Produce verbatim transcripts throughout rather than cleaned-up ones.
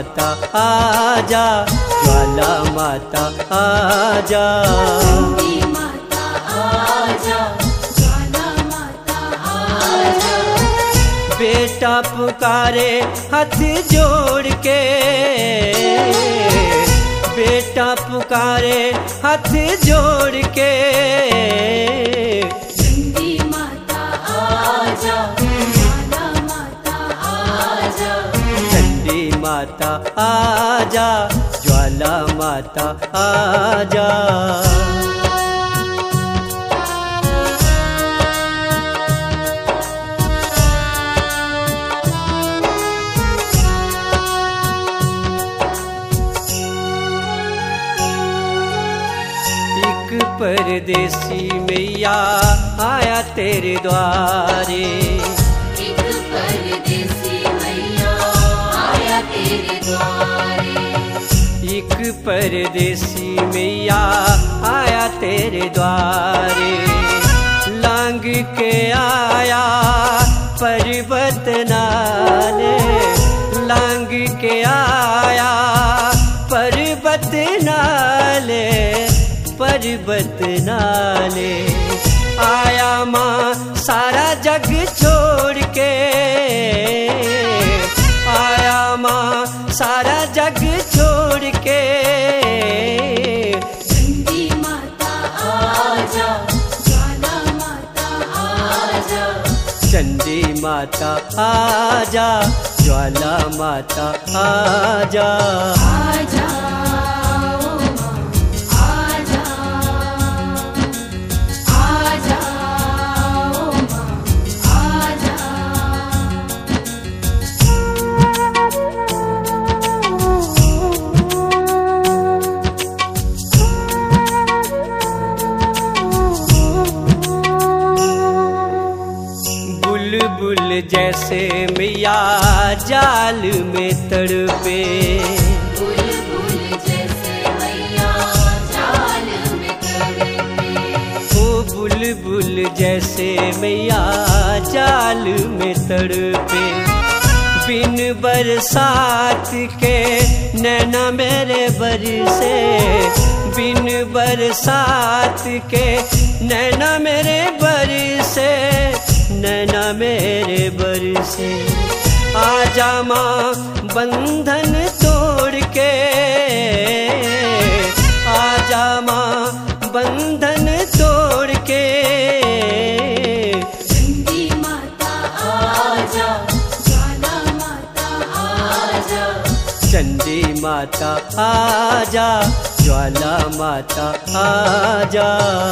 माता आजा, ज्वाला माता आजा। चंडी माता आजा, ज्वाला माता आजा। बेटा पुकारे हाथ जोड़ के, बेटा पुकारे हाथ जोड़ के। चंडी माता आजा, ज्वाला माता आजा। चंडी माता आजा, ज्वाला माता आजा। परदेसी मैया आया तेरे द्वारे, एक परदेसी मैया आया तेरे द्वारे। एक परदेसी मैया आया तेरे द्वारे। लांग के आया पर्वत नाले, लांग के आया पर्वत नाले, पर्वत नाले। आया माँ सारा जग छोड़ के, आया माँ सारा जग छोड़ के। चंडी माता आजा, ज्वाला माता आजा। चंडी माता आजा, ज्वाला माता आजा। आजा बुलबुल जैसे मैया जाल में तड़पे, बुलबुल जैसे मैया जाल में तड़पे। ओ बुलबुल जैसे मैया जाल में तड़पे। बिन बरसात के नैना मेरे बरसे, बिन बरसात के नैना मेरे बरसे, नैना मेरे बरसे। आजा माँ बंधन तोड़ के, आजा माँ बंधन तोड़ के। चंडी माता आजा, ज्वाला माता आजा। चंडी माता आजा, ज्वाला माता आजा।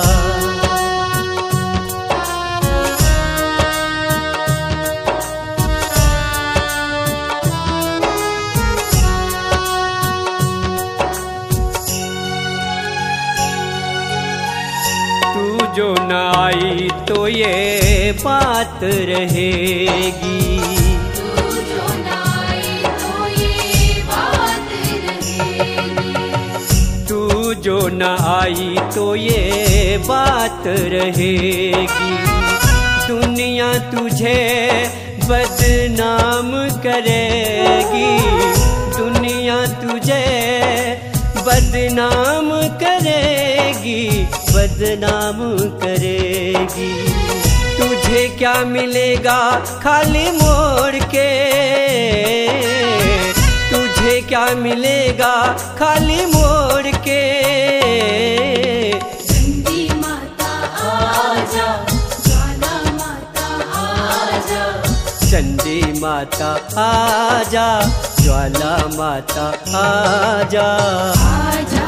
जो न आई तो ये बात रहेगी, तू जो न आई तो ये बात रहेगी। तू जो न आई तो ये बात रहेगी। दुनिया तुझे बदनाम करेगी, दुनिया तुझे बदनाम करेगी, बदनाम करेगी। तुझे क्या मिलेगा खाली मोड़ के, तुझे क्या मिलेगा खाली मोड़ के। चंडी माता आजा, ज्वाला माता आजा। चंडी माता आजा, ज्वाला माता आजा। आजा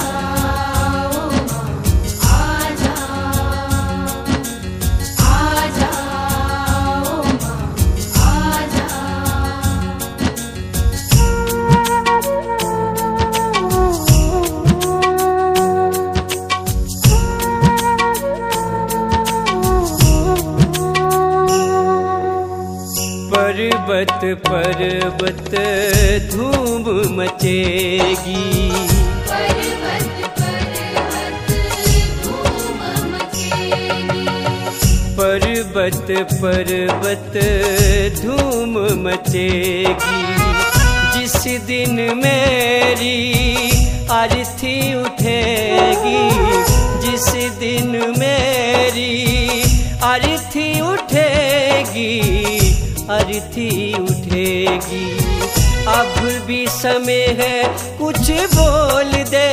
पर्वत पर्वत धूम मचेगी, पर्वत पर्वत धूम मचेगी। पर्वत पर्वत धूम मचेगी। जिस जिस दिन मेरी अर्थी उठेगी, जिस दिन मेरी अर्थी उठेगी, अर्थी उठेगी। अब भी समय है कुछ बोल दे,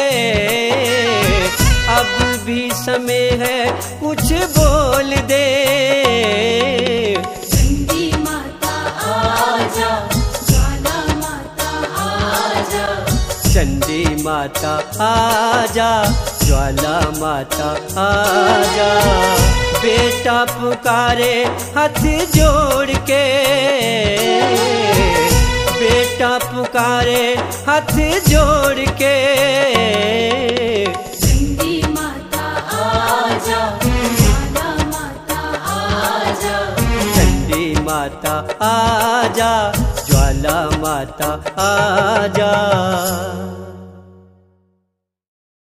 अब भी समय है कुछ बोल दे। चंडी माता आजा, ज्वाला माता आजा, चंडी माता आजा, ज्वाला माता आजा। बेटा पुकारे हाथ जोड़ के, बेटा पुकारे हाथ जोड़ के। चंडी माता आजा, ज्वाला माता आजा, चंडी माता आजा, ज्वाला माता आजा।